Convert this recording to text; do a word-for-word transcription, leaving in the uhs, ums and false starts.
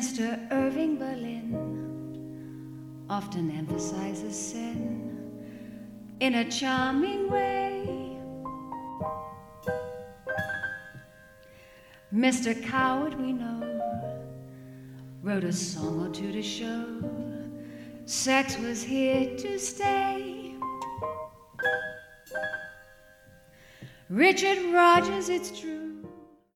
Mister Irving Berlin often emphasizes sin in a charming way. Mister Coward, we know, wrote a song or two to show sex was here to stay. Richard Rogers, it's true,